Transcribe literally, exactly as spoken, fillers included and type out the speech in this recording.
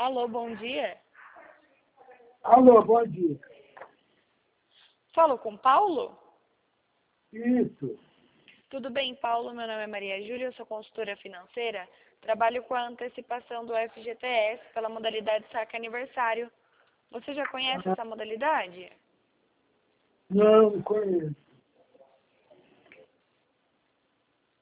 Alô, bom dia. Alô, bom dia. Falo com Paulo? Isso. Tudo bem, Paulo? Meu nome é Maria Júlia, eu sou consultora financeira. Trabalho com a antecipação do F G T S pela modalidade saque aniversário. Você já conhece essa modalidade? Não, não conheço.